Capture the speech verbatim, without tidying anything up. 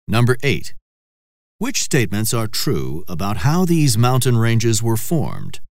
Number eight. Which statements are true about how these mountain ranges were formed?